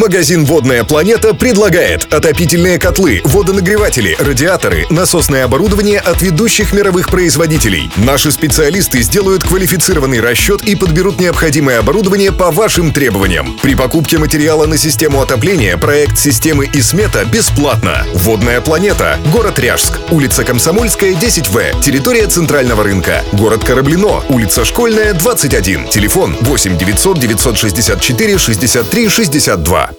Магазин «Водная планета» предлагает отопительные котлы, водонагреватели, радиаторы, насосное оборудование от ведущих мировых производителей. Наши специалисты сделают квалифицированный расчет и подберут необходимое оборудование по вашим требованиям. При покупке материала на систему отопления проект системы и смета бесплатно. «Водная планета», город Ряжск, улица Комсомольская, 10В, территория Центрального рынка, город Кораблино, улица Школьная, 21, телефон 8 900 964 63 62.